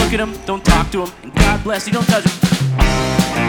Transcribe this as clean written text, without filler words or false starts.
look at him, don't talk to him, and God bless you, don't touch him.